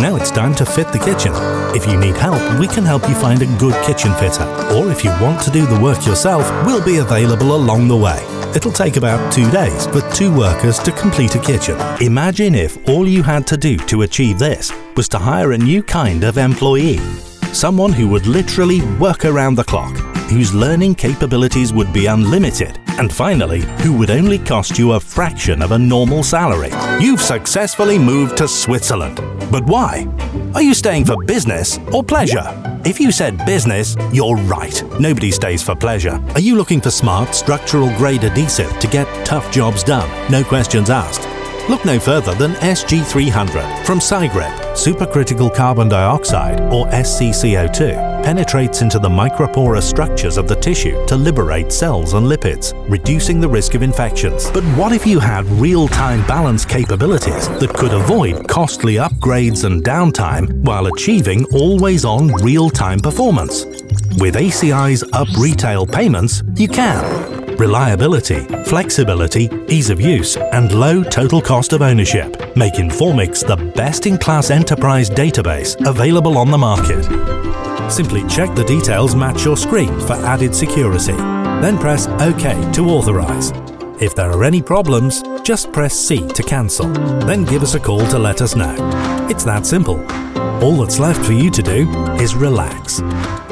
Now it's time to fit the kitchen. If you need help, we can help you find a good kitchen fitter. Or if you want to do the work yourself, we'll be available along the way. It'll take about 2 days for 2 workers to complete a kitchen. Imagine if all you had to do to achieve this was to hire a new kind of employee. Someone who would literally work around the clock, whose learning capabilities would be unlimited, and finally, who would only cost you a fraction of a normal salary. You've successfully moved to Switzerland. But why? Are you staying for business or pleasure? If you said business, you're right. Nobody stays for pleasure. Are you looking for smart, structural grade adhesive to get tough jobs done? No questions asked. Look no further than SG300 from Sygrip. Supercritical carbon dioxide, or SCCO2, penetrates into the microporous structures of the tissue to liberate cells and lipids, reducing the risk of infections. But what if you had real-time balance capabilities that could avoid costly upgrades and downtime while achieving always-on real-time performance? With ACI's Up Retail Payments, you can. Reliability, flexibility, ease of use, and low total cost of ownership make Informix the best-in-class enterprise database available on the market. Simply check the details match your screen for added security. Then press OK to authorize. If there are any problems, just press C to cancel. Then give us a call to let us know. It's that simple. All that's left for you to do is relax.